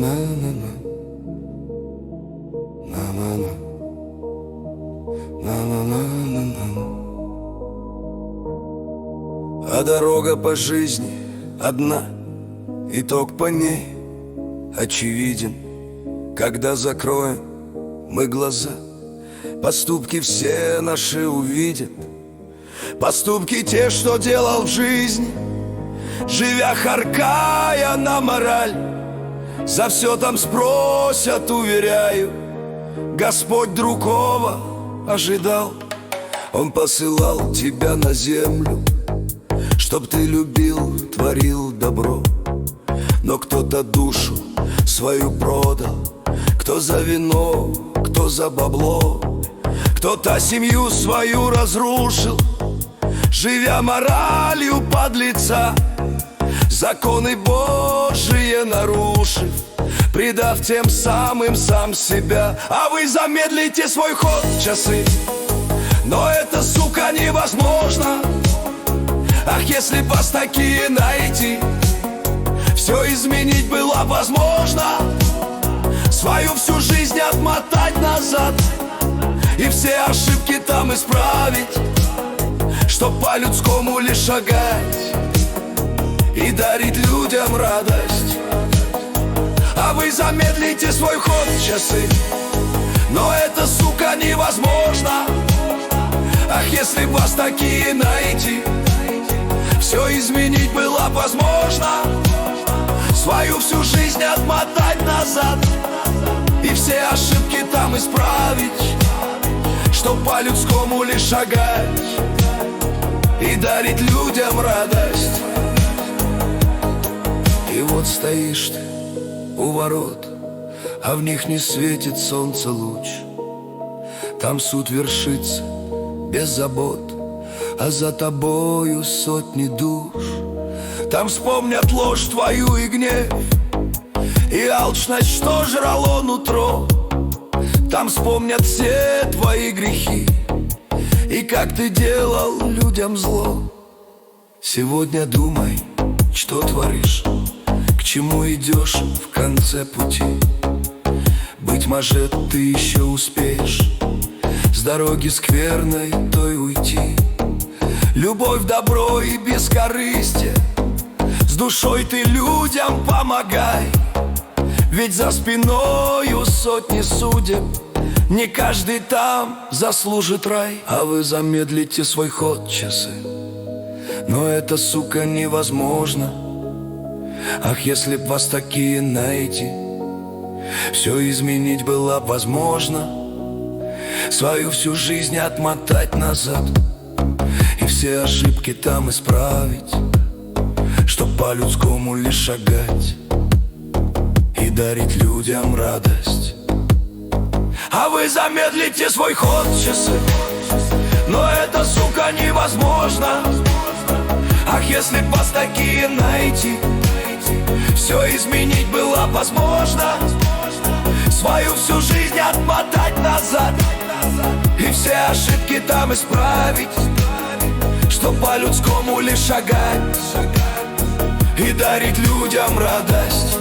А дорога по жизни одна, итог по ней очевиден. Когда закроем мы глаза, поступки все наши увидят. Поступки те, что делал в жизни, живя харкая на мораль. За все там спросят, уверяю, Господь другого ожидал. Он посылал тебя на землю, чтоб ты любил, творил добро. Но кто-то душу свою продал, кто за вино, кто за бабло. Кто-то семью свою разрушил, живя моралью подлеца, законы Божие нарушив, предав тем самым сам себя. А вы замедлите свой ход, часы, но это, сука, невозможно. Ах, если б вас такие найти, все изменить было возможно. Свою всю жизнь отмотать назад и все ошибки там исправить, чтоб по-людскому лишь шагать и дарить людям радость. А вы замедлите свой ход, часы, но это, сука, невозможно. Ах, если б вас такие найти, все изменить было возможно. Свою всю жизнь отмотать назад и все ошибки там исправить, чтоб по-людскому лишь шагать и дарить людям радость. И вот стоишь ты у ворот, а в них не светит солнце луч. Там суд вершится без забот, а за тобою сотни душ. Там вспомнят ложь твою и гнев, и алчность, что жрало нутро. Там вспомнят все твои грехи и как ты делал людям зло. Сегодня думай, что творишь, к чему идешь в конце пути. Быть может, ты еще успеешь с дороги скверной той уйти. Любовь, добро и бескорыстие, с душой ты людям помогай. Ведь за спиною сотни судеб, не каждый там заслужит рай. А вы замедлите свой ход, часы, но это, сука, невозможно. Ах, если б вас такие найти, все изменить было б возможно. Свою всю жизнь отмотать назад и все ошибки там исправить, чтоб по-людскому лишь шагать и дарить людям радость. А вы замедлите свой ход, часы, но это, сука, невозможно. Ах, если б вас такие найти, все изменить было возможно. Свою всю жизнь отмотать назад и все ошибки там исправить, чтоб по-людскому лишь шагать и дарить людям радость.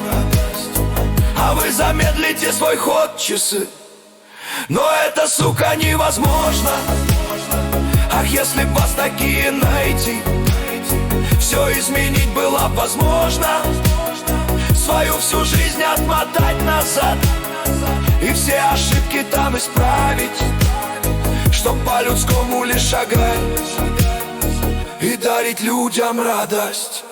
А вы замедлите свой ход, часы, но это, сука, невозможно. Ах, если б вас такие найти, все изменить было возможно. Свою всю жизнь отмотать назад и все ошибки там исправить, чтоб по-людскому лишь шагать и дарить людям радость.